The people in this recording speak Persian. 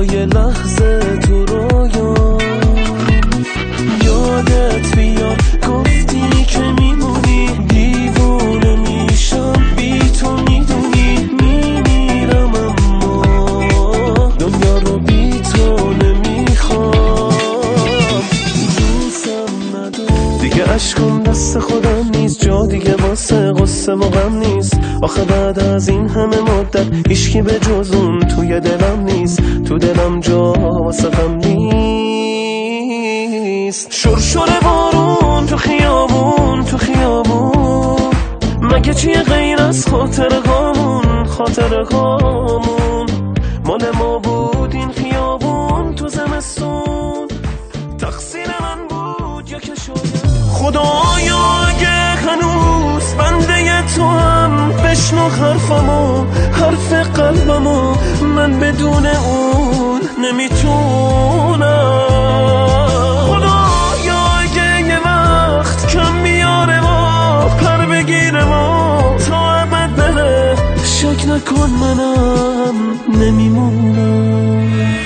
یه لحظه تو رویا یادت بیاد گفتی که میمونی، دیوونه میشم بی تو میدونی، میمیرم اما دنیا رو بی تو نمیخوام. دوستم ندارم دیگه، عشقم دست خودم نیست، جا دیگه واسه غصه و غم نیست. آخه بعد از این همه مدت هیچکی به جز اون توی دلم نیست، تو دلم جا واسه غم نیست. شرشر بارون تو خیابون، تو خیابون مگه چیه غیر از خاطرهامون، خاطرهامون مال ما بود این خیابون تو زمستون، تقصیر من بود یا که شاید خدایا اگه هنوز بنده تو هم بشنو حرفمو، حرف قلبمو، من بدون اون نمیتونم. خدایا اگه یه وقت کم بیاره ما پر بگیره ما تا ابد بره، شک نکن منم نمیمونم.